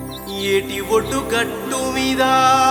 ఏటి ఒడ్డు గట్టు మీద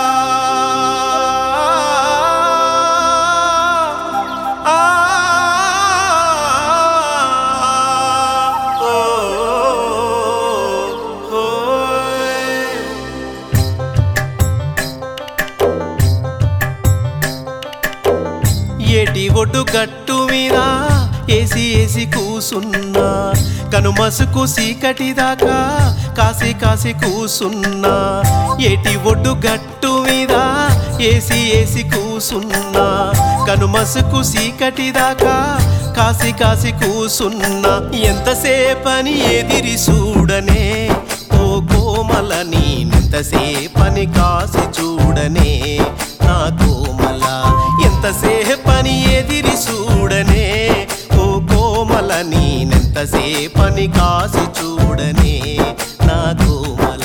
ఏటి ఒడ్డు గట్టు మీద ఏసి ఏసి కూసున్నా కనుమసుకు సీకటి దాకా కాసి కాసి కూసున్నా ఏటి ఒడ్డు గట్టు మీద ఏసి ఏసి కూసున్నా కనుమసుకు సీకటి దాకా కాసి కాసి కూసున్నా ఎంతసేపని ఎదిరి చూడనే ఓ కోమల నేనెంతసేపని కాసి చూడనే నా కోమల ఎంతసేపని ఎదిరి చూడనే ఓ కోమల నేనెంతసేపని కాసి చూడనే నా కోమల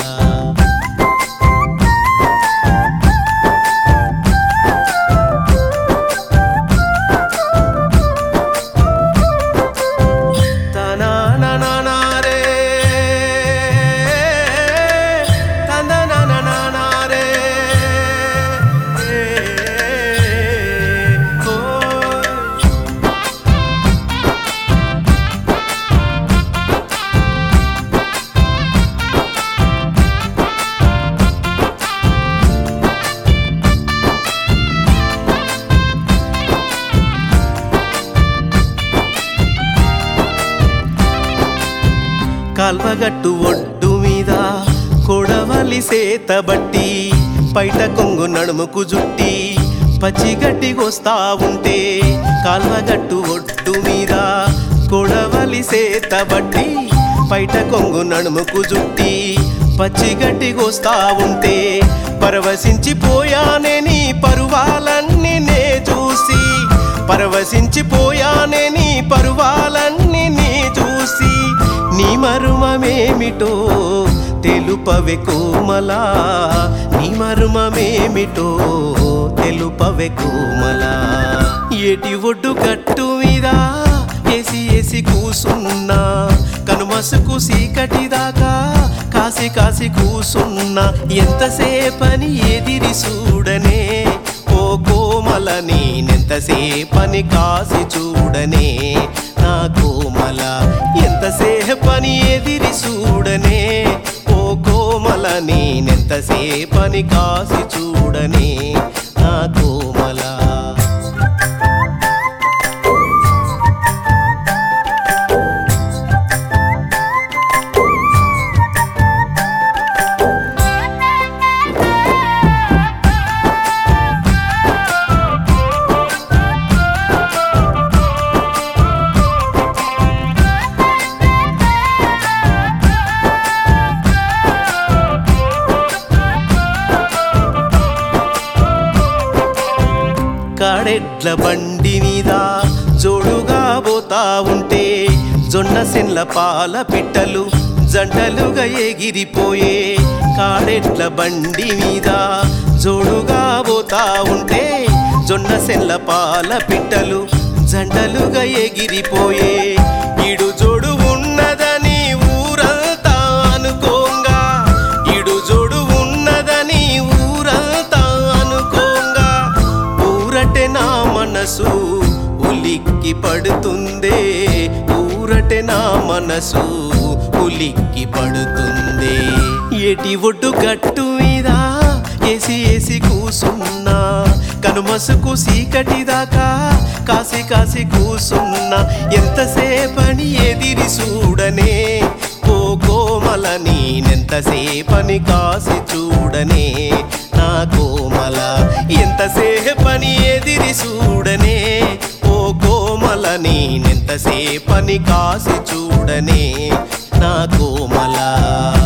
కాల్వగట్టు ఒడ్డు మీద కొడవలి సేతబట్టి పైట కొంగు నడుముకు జుట్టి పచ్చిగడ్డికొస్తా ఉంటే కాల్వగట్టు ఒడ్డు మీద కొడవలి సేతబట్టి పైట కొంగు నడుముకు జుట్టి పచ్చిగడ్డికొస్తా ఉంటే పరవశించిపోయానే నీ పరువాలన్నీ నే చూసి పరవశించిపోయానే నీ పరువాలన్నీ నే చూసి నీ మర్మమేమిటో తెలుపవే కోమలా నీ మర్మమేమిటో తెలుపవే కోమలా ఏటి ఒడ్డు గట్టు మీద ఏసి ఏసి కూసున్నా కనుమసుకు సీకటి దాకా కాసి కాసి కూసున్నా ఎంతసేపని ఎదిరి చూడనే ఓ కోమల నేనెంతసేపని కాసి చూడనే నా కోమల ఎంతసేపని ఎదిరి చూడనే ఓ కోమల నేనెంతసేపని కాసి చూడనే నా కోమల కాడెడ్ల బండి మీద జోడుగా పోతా ఉంటే జొన్న సెన్ల పాల పిట్టలు జంటలుగా ఎగిరిపోయే కాడెడ్ల బండి మీద జోడుగా పోతా ఉంటే జొన్న సెన్ల పాల పిట్టలు జంటలుగా ఎగిరిపోయే ఈడు జోడు ఉన్నదని ఊరంతా అనుకోంగా ఈడు జోడు ఉన్నదని ఊరంతా అనుకోంగా ఊరటే నా మనసు ఉలిక్కి పడుతుందే ఊరటే నా మనసు ఉలిక్కి పడుతుందే ఏటి ఒడ్డు గట్టు మీద ఏసి ఏసి కూసున్నా కనుమసుకు సీకటి దాకా కాసి కాసి కూసున్నా ఎంతసేపని ఎదిరి చూడనే ఓ కోమల నేనెంతసేపని కాసి చూడనే నా కోమల ఎంతసేపని ఎదిరి చూడనే ఓ కోమల నేనెంతసేపని కాసి చూడనే నా కోమల